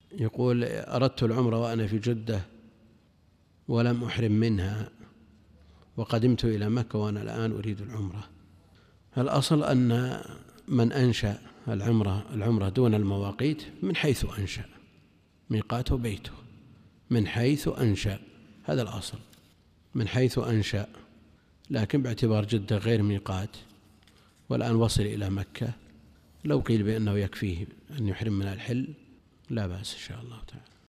يقول: أردت العمرة وأنا في جدة ولم أحرم منها، وقدمت إلى مكة وأنا الآن أريد العمرة. الأصل أن من أنشأ العمرة دون المواقيت من حيث أنشأ، ميقاته بيته، من حيث أنشأ، هذا الأصل، من حيث أنشأ. لكن باعتبار جدة غير ميقات والآن وصل إلى مكة، لو قيل بأنه يكفيه أن يحرم من الحل لا بأس إن شاء الله تعالى.